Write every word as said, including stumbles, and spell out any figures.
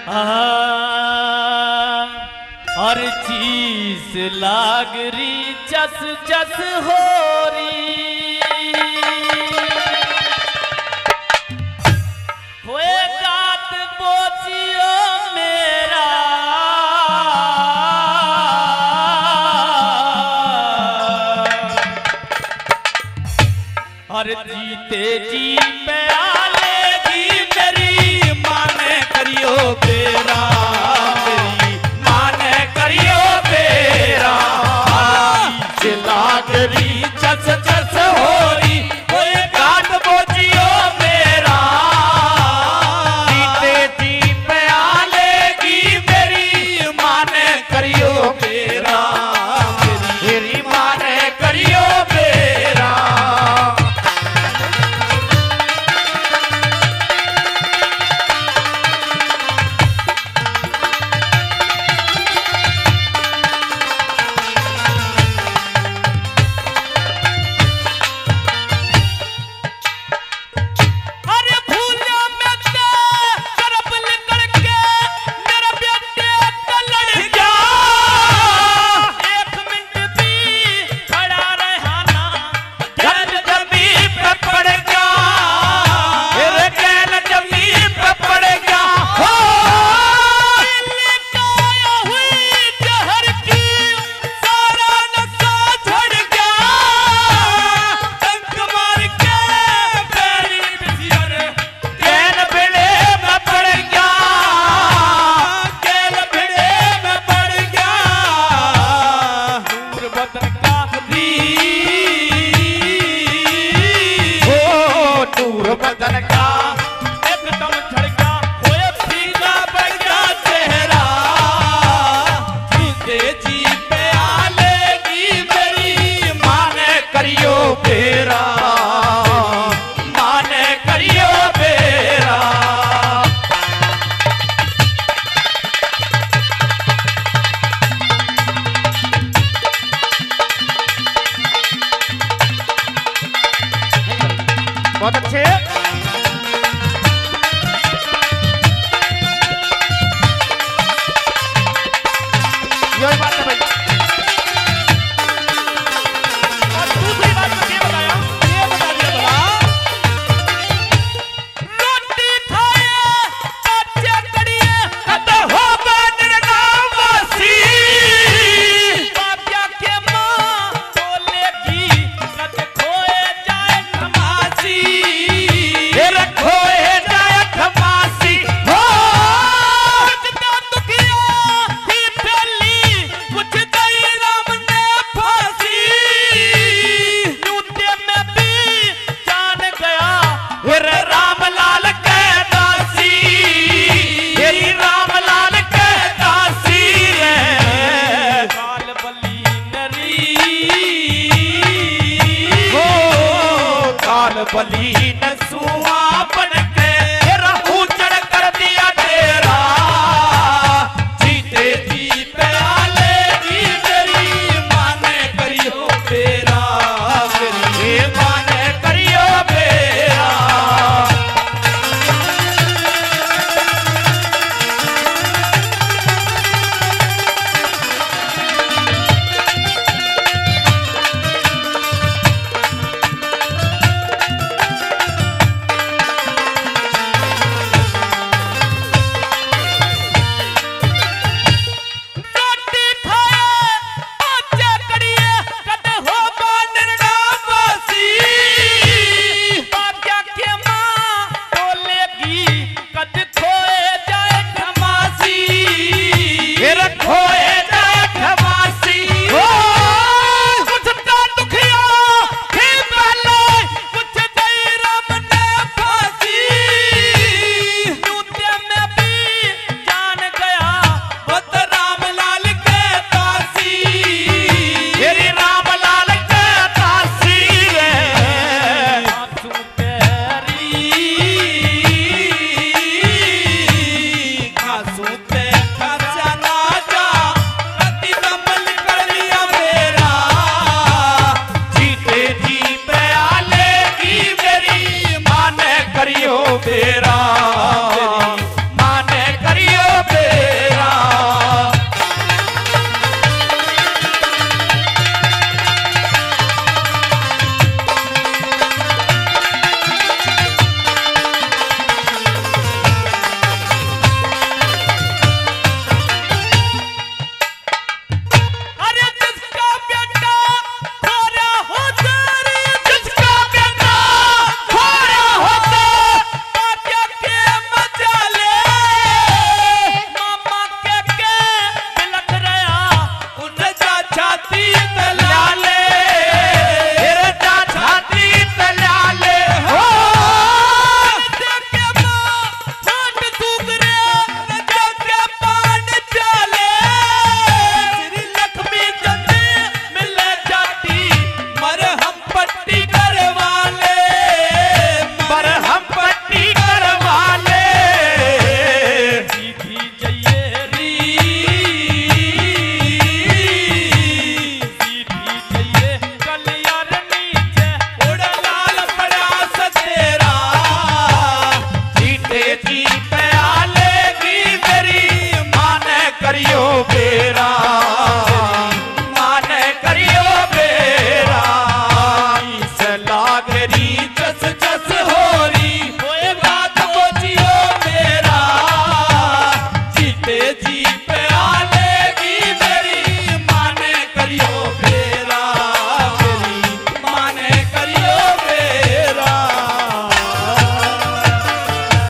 हर चीज लागरी चस चस हो री होए गात बोचियो मेरा हर जीते जी प्यालेगी मेरी माने करियो बेरा मेरी माने करियो बेरा लागरी चस चस हो रही कोई गात बोचियो मेरा जीते जी प्यालेगी मेरी माने करियो बेरा मेरी माने करियो बेरा बदन का एकदम झड़ गया होए फीका पड़ गया चेहरा जीते जी पे आलेगी मेरी माने करियो बेरा माने करियो बेरा बहुत अच्छे यही बात है भाई। और दूसरी बात में ये बताया ये बता दिया रोटी खाए बच्चे कड़िए कद हो बदन नामसी बाप्या के माँ बोलेगी कद खोए जाए खमासी फिर खोए जाए खमासी हो जितना दुखिया ही फैली कुछ दई राम ने फांसी यूते में भी जान गया फिर रामलाल के दासी यही रामलाल के दासी है काल बली नरी हो काल बली न सुआ बन के रहू चढ़ कर दिया तेरा जीते जी पे आलेगी मेरी माने करियो बेरा मेरी माने करियो बेरा रोटी खाए बच्चे कड़िए कद हो बदन नामसी बाप्या के माँ बोलेगी कद खोए जाए खमासी फिर खोए जाए खमासी हो कुछ तो दुखिया ही पहले कुछ दई राम ने फांसी यूते में भी जान गया बद रामलाल के दासी यही रामलाल के दासी है आंसू तेरी आंसू